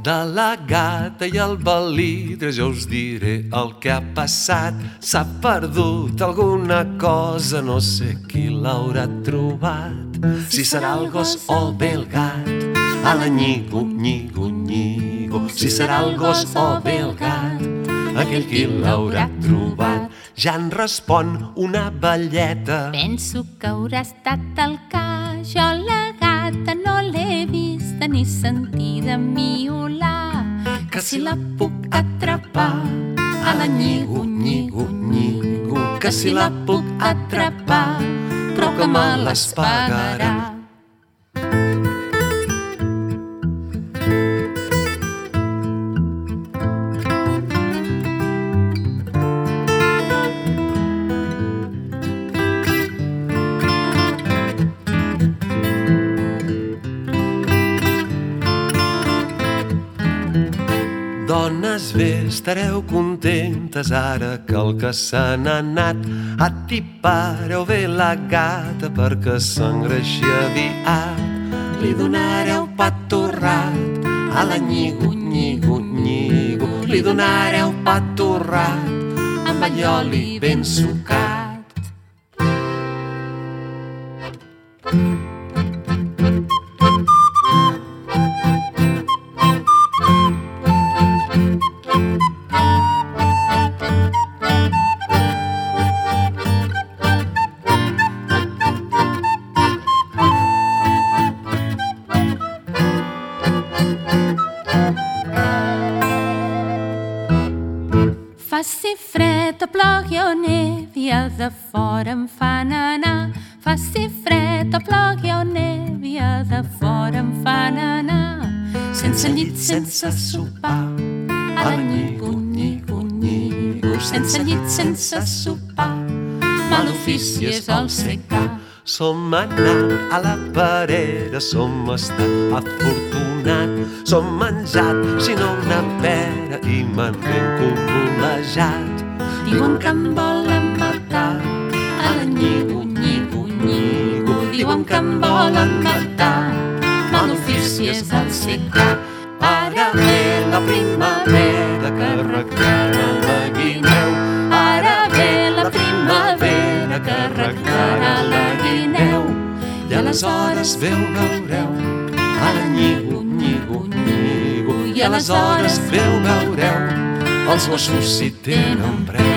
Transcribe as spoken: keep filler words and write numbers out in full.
De la gata i el belitre jo us diré el que ha passat. S'ha perdut alguna cosa, no sé qui l'haurà trobat. Si serà el gos o bé el gat, a la nyigo, nyigo, nyigo. Si serà el gos o bé el gat, aquell qui l'haurà trobat. Ja en respon una velleta. Penso que haurà estat el ca. Jo la gata no l'he vista ni sentida miolar. Que si la puc atrapar, a la nyigo, nyigo, nyigo. Que si la puc atrapar, però que me les pagarà. Dones, bé, estareu contentes ara que el que se n'ha anat. Atipareu bé la gata perquè s'engreixi aviat. Li donareu pa torrat, a la nyigo, nyigo, nyigo. Li donareu pa torrat, amb allioli ben sucat. Faci fred o plogui o nevi, a de fora em fan anar. Faci fred o plogui o nevi, a de fora em fan anar. Sense llit, sense sopar, a la nyigo, nyigo, nyigo. Sense llit, sense sopar, mal ofici és el secar. Som anat a la perera, som estat afortunat. Som menjat, si no una pera, i me'n ben copolejat. Diuen que em volen matar, a la nyigo, nyigo, nyigo. Diuen que em volen matar, mal ofici és el secar. Ara ve la primavera que arreglarà la guineu. Ara ve la primavera que arreglarà la guineu. I aleshores veu veureu, a la nyigo, nyigo, nyigo. I aleshores veu veureu, els gossos si tenen preu.